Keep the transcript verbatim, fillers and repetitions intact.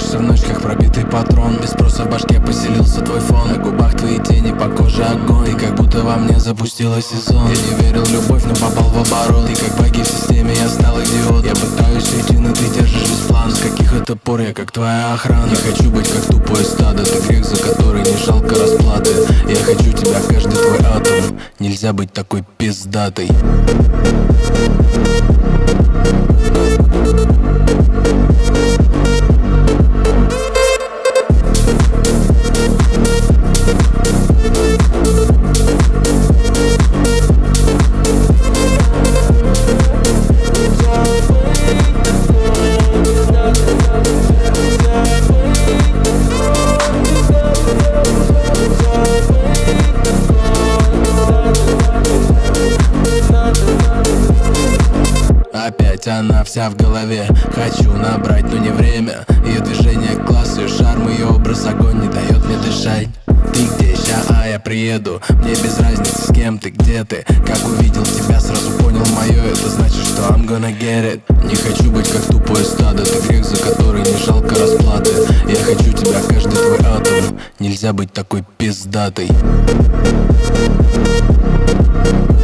Светишься в ночь, как пробитый патрон. Без спроса в башке поселился твой фон. На губах твои тени, по коже огонь. И как будто во мне запустила сезон. Я не верил в любовь, но попал в оборот. Ты как баги в системе, я стал идиот. Я пытаюсь уйти, но ты держишь без плана. С каких это пор я как твоя охрана. Не хочу быть как тупое стадо. Ты грех, за который не жалко расплаты. Я хочу тебя, каждый твой атом. Нельзя быть такой пиздатой. Опять она вся в голове. Хочу набрать, но не время. Ее движение класс, ее шарм, ее образ огонь не дает мне дышать. Ты где ща, а я приеду. Мне без разницы, с кем ты, где ты. Как увидел тебя, сразу понял мое. Это значит, что I'm gonna get it. Не хочу быть как тупое стадо. Ты грех, за который не жалко расплаты. Я хочу тебя, каждый твой атом. Нельзя быть такой пиздатой.